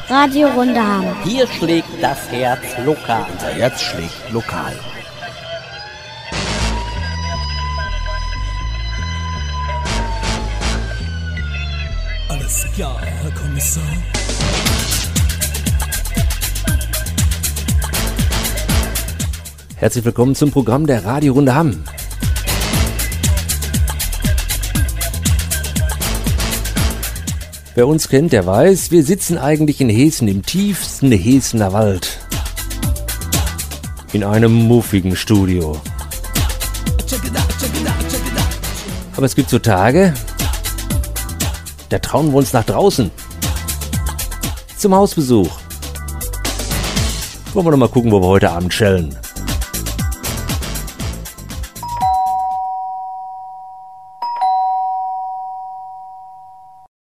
Radio Runde Hamm. Hier schlägt das Herz lokal. Unser Herz schlägt lokal. Alles klar, Herr Kommissar. Herzlich willkommen zum Programm der Radio Runde Hamm. Wer uns kennt, der weiß, wir sitzen eigentlich in Hessen, im tiefsten Hessener Wald. In einem muffigen Studio. Aber es gibt so Tage, da trauen wir uns nach draußen. Zum Hausbesuch. Wollen wir doch mal gucken, wo wir heute Abend chillen.